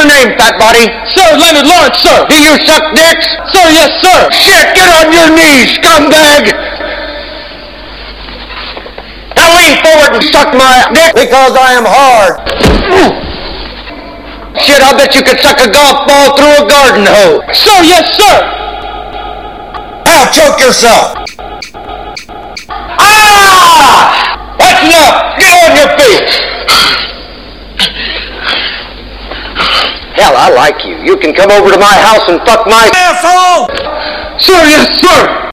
your name, fat body? Sir, Leonard Lawrence, sir. Do you suck dicks? Sir, yes, sir. Shit, get on your knees, scumbag! Now lean forward and suck my dick because I am hard. Shit, I bet you could suck a golf ball through a garden hose. Sir, yes, sir. Now choke yourself. Ah! That's enough. Get on your feet. Hell, I like you. You can come over to my house and fuck my asshole. Sir, yes, sir.